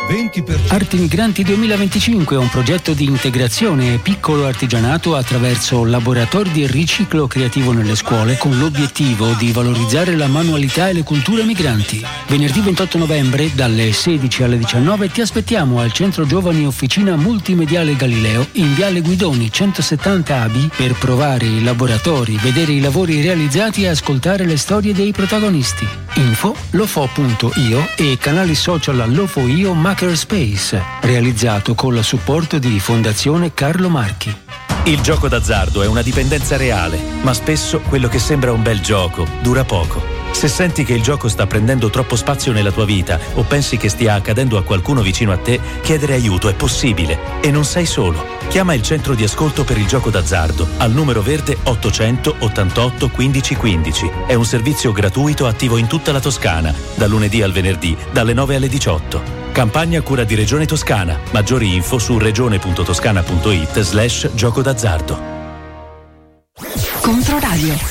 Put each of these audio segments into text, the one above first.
Arti Migranti 2025 è un progetto di integrazione e piccolo artigianato attraverso laboratori di riciclo creativo nelle scuole con l'obiettivo di valorizzare la manualità e le culture migranti. Venerdì 28 novembre dalle 16 alle 19 ti aspettiamo al Centro Giovani Officina Multimediale Galileo in Viale Guidoni 170 AB per provare i laboratori, vedere i lavori realizzati e ascoltare le storie dei protagonisti. Info lofo.io e canali social Lofo.io Makerspace, realizzato con il supporto di Fondazione Carlo Marchi. Il gioco d'azzardo è una dipendenza reale, ma spesso quello che sembra un bel gioco dura poco. Se senti che il gioco sta prendendo troppo spazio nella tua vita o pensi che stia accadendo a qualcuno vicino a te, chiedere aiuto è possibile e non sei solo. Chiama il centro di ascolto per il gioco d'azzardo al numero verde 800 88 15 15. È un servizio gratuito attivo in tutta la Toscana, da lunedì al venerdì, dalle 9 alle 18. Campagna a cura di Regione Toscana. Maggiori info su regione.toscana.it/gioco d'azzardo. Controradio.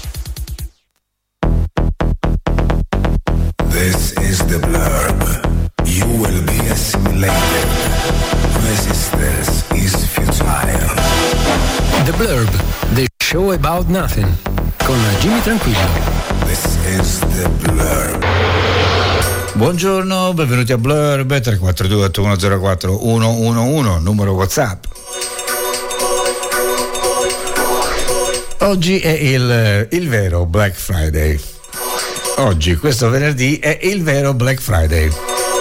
This is the blurb. You will be assimilated. Resistance is futile. The Blurb, the show about nothing, con Jimmy Tranquillo. This is the blurb. Buongiorno, benvenuti a Blurb 342 8104 111, numero WhatsApp. Oggi è il vero Black Friday. Oggi, questo venerdì, è il vero Black Friday.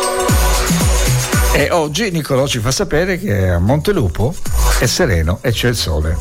E oggi Nicolò ci fa sapere che a Montelupo è sereno e c'è il sole.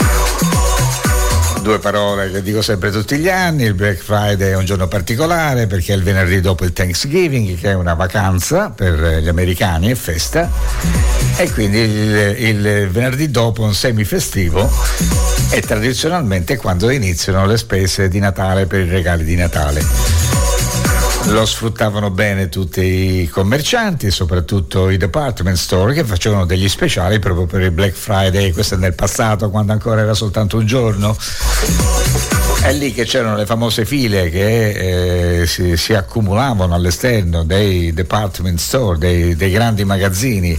Due parole che dico sempre tutti gli anni: il Black Friday è un giorno particolare perché è il venerdì dopo il Thanksgiving, che è una vacanza per gli americani, è festa, e quindi il venerdì dopo un semifestivo è tradizionalmente quando iniziano le spese di Natale per i regali di Natale. Lo sfruttavano bene tutti i commercianti, soprattutto i department store, che facevano degli speciali proprio per il Black Friday. Questo è nel passato, quando ancora era soltanto un giorno. È lì che c'erano le famose file che si accumulavano all'esterno dei department store, dei grandi magazzini,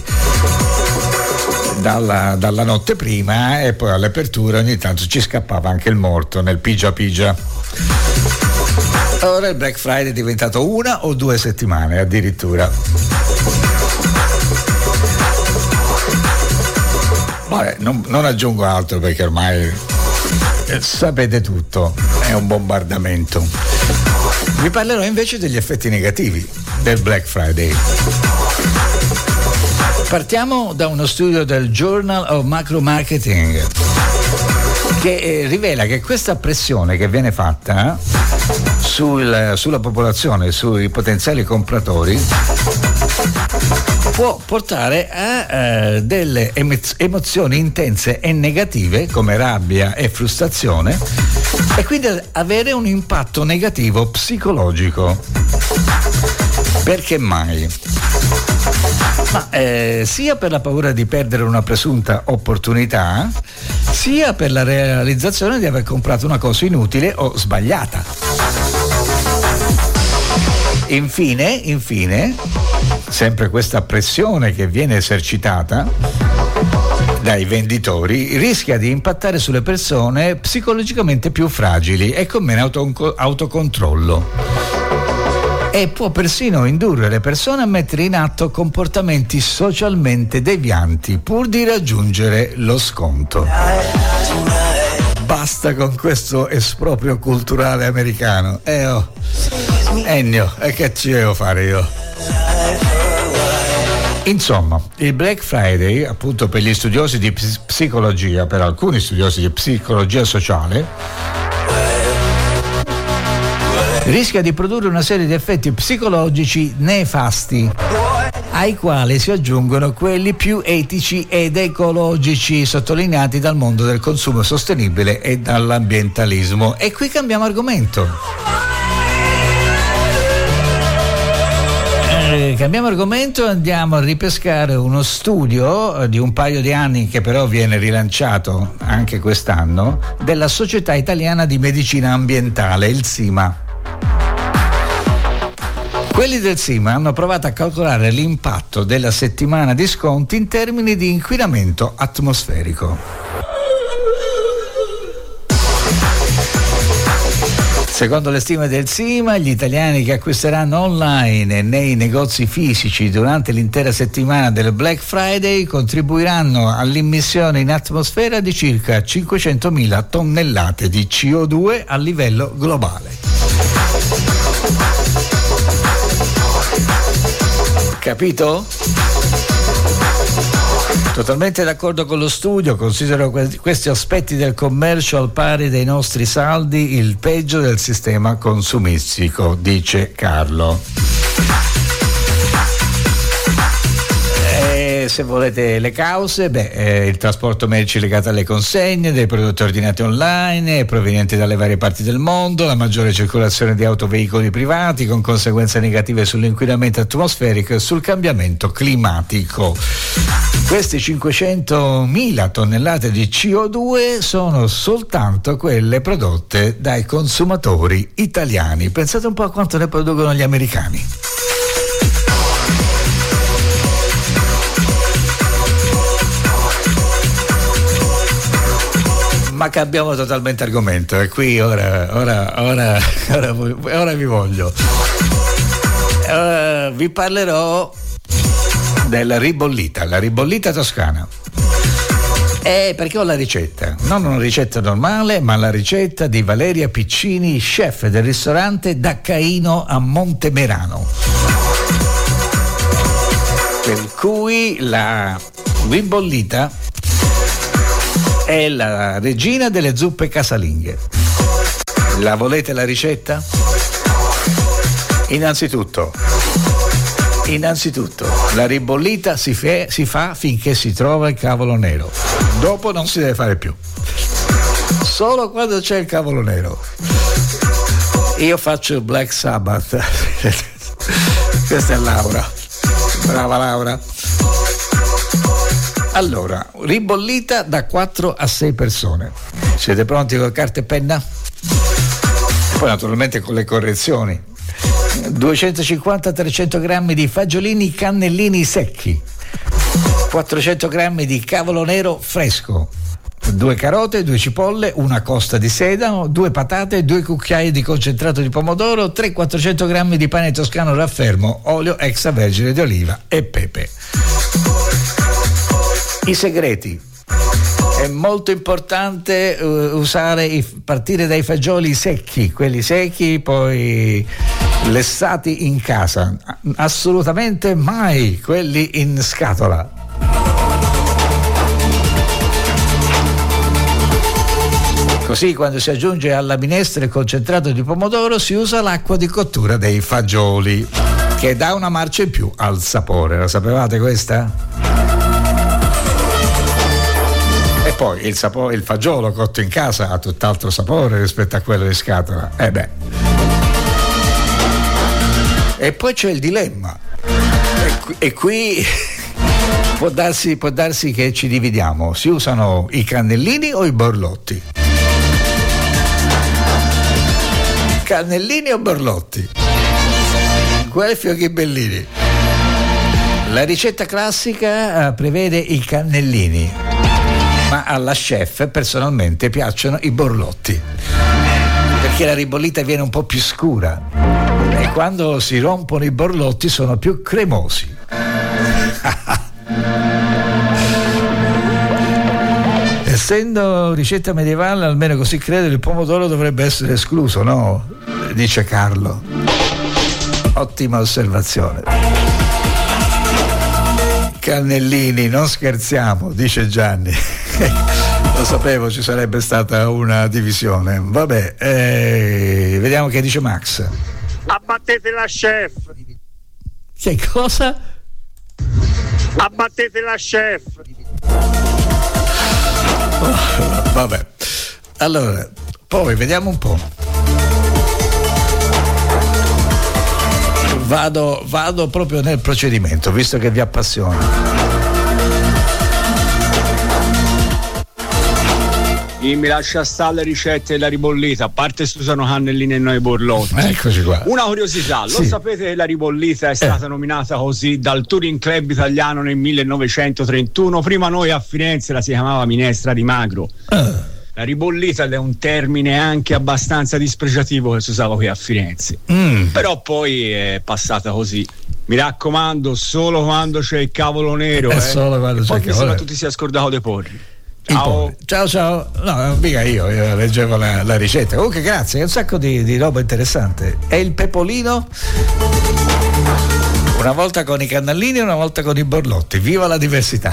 dalla notte prima, e poi all'apertura ogni tanto ci scappava anche il morto nel pigia pigia. Ora il Black Friday è diventato 1 o 2 settimane addirittura. Vabbè, non aggiungo altro perché ormai sapete tutto, è un bombardamento. Vi parlerò invece degli effetti negativi del Black Friday. Partiamo da uno studio del Journal of Macro Marketing che rivela che questa pressione che viene fatta sulla popolazione, sui potenziali compratori, può portare a delle emozioni intense e negative come rabbia e frustrazione, e quindi avere un impatto negativo psicologico. Perché mai? Sia per la paura di perdere una presunta opportunità, sia per la realizzazione di aver comprato una cosa inutile o sbagliata. Infine, sempre questa pressione che viene esercitata dai venditori rischia di impattare sulle persone psicologicamente più fragili e con meno autocontrollo, e può persino indurre le persone a mettere in atto comportamenti socialmente devianti pur di raggiungere lo sconto. Basta con questo esproprio culturale americano. Ennio, e che ci devo fare io? Insomma, il Black Friday, appunto, per gli studiosi di psicologia, per alcuni studiosi di psicologia sociale, rischia di produrre una serie di effetti psicologici nefasti, ai quali si aggiungono quelli più etici ed ecologici sottolineati dal mondo del consumo sostenibile e dall'ambientalismo. E qui cambiamo argomento. Cambiamo argomento e andiamo a ripescare uno studio di un paio di anni, che però viene rilanciato anche quest'anno, della Società Italiana di Medicina Ambientale, il SIMA. Quelli del SIMA hanno provato a calcolare l'impatto della settimana di sconti in termini di inquinamento atmosferico. Secondo le stime del SIMA, gli italiani che acquisteranno online e nei negozi fisici durante l'intera settimana del Black Friday contribuiranno all'immissione in atmosfera di circa 500.000 tonnellate di CO2 a livello globale. Capito? Totalmente d'accordo con lo studio, considero questi aspetti del commercio al pari dei nostri saldi il peggio del sistema consumistico, dice Carlo. Se volete le cause, il trasporto merci legato alle consegne dei prodotti ordinati online provenienti dalle varie parti del mondo, la maggiore circolazione di autoveicoli privati con conseguenze negative sull'inquinamento atmosferico e sul cambiamento climatico. Questi 500.000 tonnellate di CO2 sono soltanto quelle prodotte dai consumatori italiani. Pensate un po' a quanto ne producono gli americani. Ma cambiamo totalmente argomento e qui ora vi voglio. Vi parlerò della ribollita, la ribollita toscana. Perché ho la ricetta, non una ricetta normale, ma la ricetta di Valeria Piccini, chef del ristorante Da Caino a Montemerano. Per cui la ribollita è la regina delle zuppe casalinghe. La volete la ricetta? Innanzitutto, la ribollita si fa finché si trova il cavolo nero. Dopo non si deve fare più. Solo quando c'è il cavolo nero. Io faccio il Black Sabbath. Questa è Laura. Brava Laura. Allora, ribollita da 4 a 6 persone. Siete pronti con carta e penna? Poi naturalmente con le correzioni. 250-300 grammi di fagiolini cannellini secchi, 400 grammi di cavolo nero fresco, 2 carote, 2 cipolle, una costa di sedano, 2 patate, 2 cucchiai di concentrato di pomodoro, 300-400 grammi di pane toscano raffermo, olio extravergine di oliva e pepe. I segreti. È molto importante partire dai fagioli secchi, quelli secchi poi lessati in casa, assolutamente mai quelli in scatola. Così quando si aggiunge alla minestra il concentrato di pomodoro si usa l'acqua di cottura dei fagioli, che dà una marcia in più al sapore. La sapevate questa? E poi il fagiolo cotto in casa ha tutt'altro sapore rispetto a quello di scatola. E poi c'è il dilemma. E qui può darsi che ci dividiamo. Si usano i cannellini o i borlotti? Cannellini o borlotti? Guelfi o ghibellini? La ricetta classica prevede i cannellini, ma alla chef personalmente piacciono i borlotti, perché la ribollita viene un po' più scura e quando si rompono i borlotti sono più cremosi. Essendo ricetta medievale, almeno così credo, il pomodoro dovrebbe essere escluso, no? Dice Carlo. Ottima osservazione. Cannellini, non scherziamo, dice Gianni. Lo sapevo, ci sarebbe stata una divisione. Vabbè, vediamo che dice Max. Abbattete la chef. Che cosa? Abbattete la chef. Vabbè, allora poi vediamo un po'. Vado proprio nel procedimento, visto che vi appassiona. Mi lascia stare le ricette della ribollita, a parte se usano cannellini e noi borlotti. Eccoci qua. Una curiosità, lo sapete che la ribollita è stata nominata così dal Touring Club italiano nel 1931? Prima noi a Firenze la si chiamava minestra di magro. La ribollita è un termine anche abbastanza dispregiativo che si usava qui a Firenze. Però poi è passata così. Mi raccomando, solo quando c'è il cavolo nero. Solo quando c'è il cavolo nero. Tu ti sia scordato dei porri. Ciao. No, mica io leggevo la ricetta. Comunque grazie, è un sacco di roba interessante. E il pepolino? Una volta con i cannellini e una volta con i borlotti. Viva la diversità.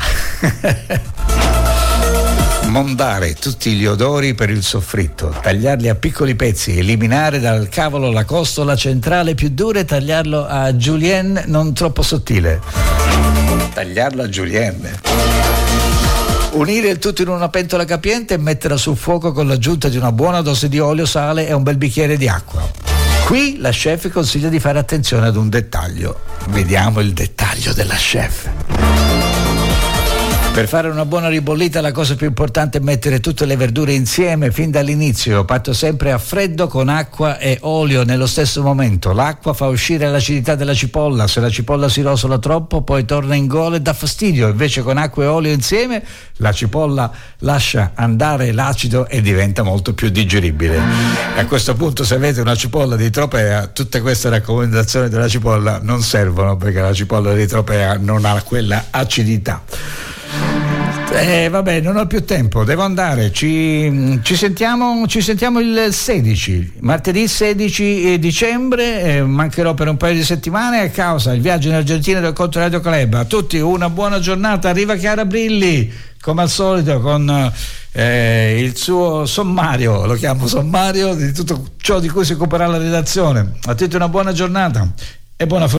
Mondare tutti gli odori per il soffritto, tagliarli a piccoli pezzi, eliminare dal cavolo la costola centrale più dura e tagliarlo a julienne non troppo sottile. Tagliarlo a julienne. Unire il tutto in una pentola capiente e metterla sul fuoco con l'aggiunta di una buona dose di olio, sale e un bel bicchiere di acqua. Qui la chef consiglia di fare attenzione ad un dettaglio. Vediamo il dettaglio della chef. Per fare una buona ribollita la cosa più importante è mettere tutte le verdure insieme fin dall'inizio, fatto sempre a freddo con acqua e olio nello stesso momento. L'acqua fa uscire l'acidità della cipolla, se la cipolla si rosola troppo poi torna in gola e dà fastidio, invece con acqua e olio insieme la cipolla lascia andare l'acido e diventa molto più digeribile. E a questo punto, se avete una cipolla di Tropea, tutte queste raccomandazioni della cipolla non servono, perché la cipolla di Tropea non ha quella acidità. Vabbè, non ho più tempo, devo andare. Ci sentiamo il 16, martedì 16 dicembre. Mancherò per un paio di settimane a causa il viaggio in Argentina del Conto Radio Club. A tutti una buona giornata. Arriva Chiara Brilli come al solito con il suo sommario, lo chiamo sommario, di tutto ciò di cui si occuperà la redazione. A tutti una buona giornata e buona fortuna.